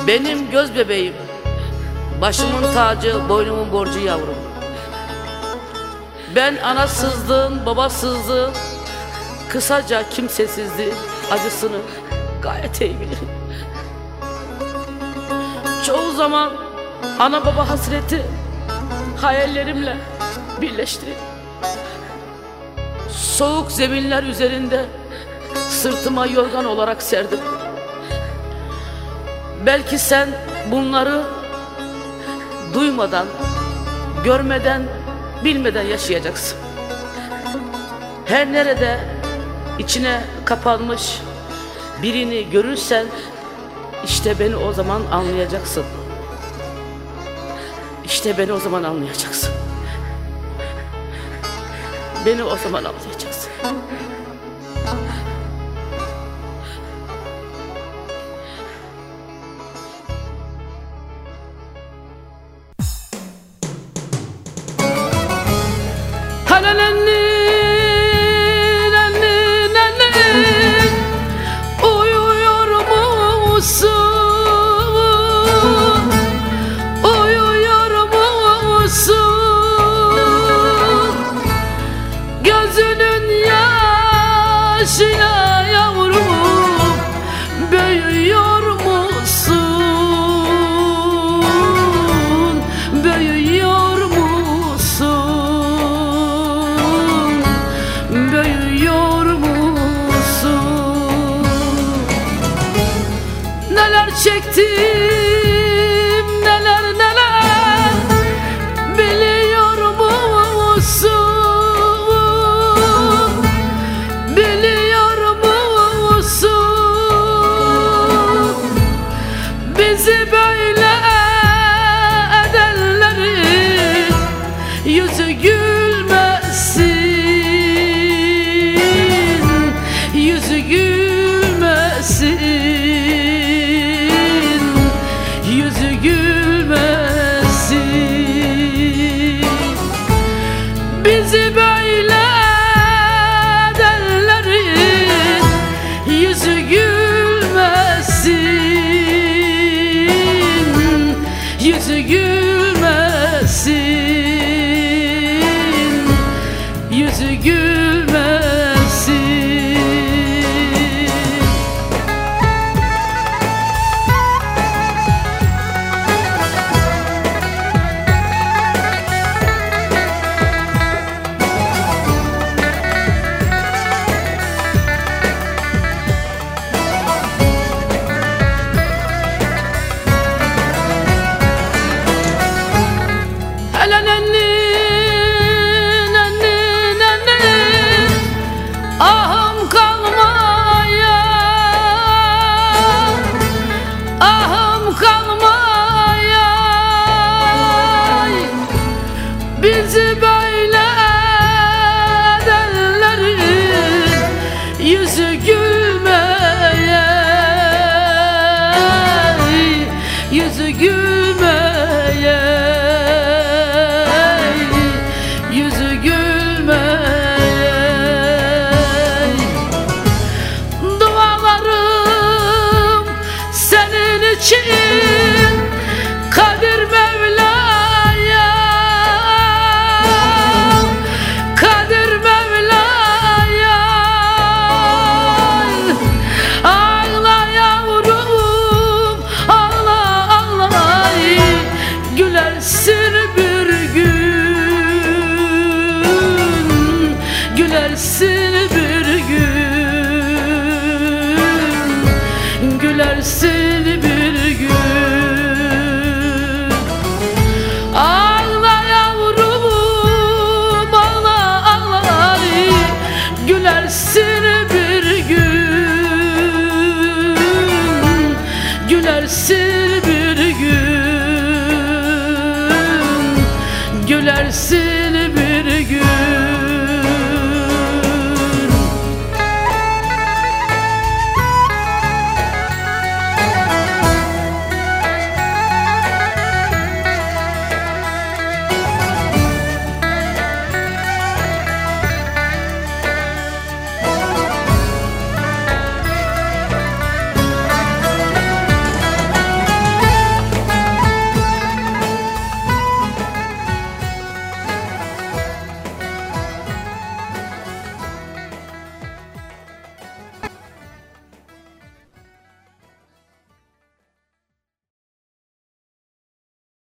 Benim göz bebeğim, başımın tacı, boynumun borcu yavrum. Ben anasızlığın, babasızlığın, kısaca kimsesizliğin acısını gayet iyi bilirim. Çoğu zaman ana baba hasreti hayallerimle birleşti. Soğuk zeminler üzerinde sırtıma yorgan olarak serdim. Belki sen bunları duymadan, görmeden, bilmeden yaşayacaksın. Her nerede içine kapanmış birini görürsen işte beni o zaman anlayacaksın. İşte beni o zaman anlayacaksın. Beni o zaman anlayacaksın. Uyuyor musun? Uyuyor musun? Gözünün yaşına yavrum, büyüyor musun? Büyüyor musun? Büyüyor musun? Neler çektim, neler neler, biliyor musun? Biliyor musun? Bizi böyle edenlerin yüzü gülmesin, yüzü gülmesin, yüzü gülmesin. Bizi böyle edenlerin yüzü gülmesin, yüzü gülmesin, yüzü gülmesin. Hele nenni, nenni, nenni, ahım kalmaya, ahım kalmaya. Bizi böyle edenlerin yüzü gülmeye, yüzü gülmeye, yüzü gülmeye. Dualarım senin için Kadir Mevla'ya, Kadir Mevla'ya. Ağla yavrum, ağla ağla, gülersin bir gün, gülersin bir gün, gülersin bir gün. Ağla yavrum, ağla ağla, gülersin bir gün, gülersin bir gün, gülersin